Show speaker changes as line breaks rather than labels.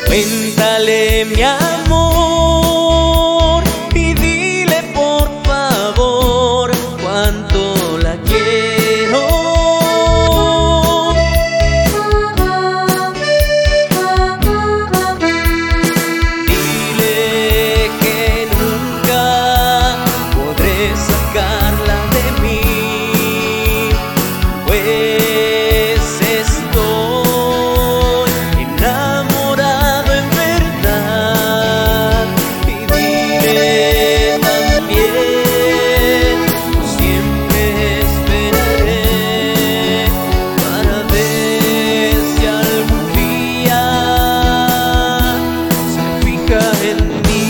Cuéntale, mi amor, y dile por favor cuánto la quiero. Dile que nunca podré sacarla de mí, pues estoy enamorado en verdad. Y dile también, siempre esperaré para ver si algún día se fija en mí.